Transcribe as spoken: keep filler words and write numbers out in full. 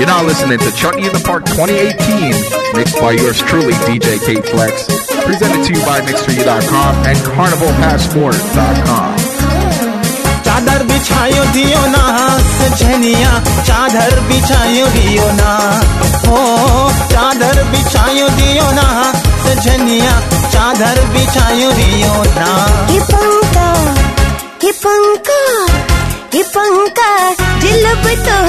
You're now listening to Chutney in the Park twenty eighteen, mixed by yours truly, D J K-Flex, presented to you by mix for you dot com and carnival passport dot com. चादर बिछायो दियो ना सजनिया, चादर बिछायो दियो ना, हो चादर बिछायो दियो ना सजनिया, चादर बिछायो दियो ना। ये पंका ये पंका ये पंका दिल तो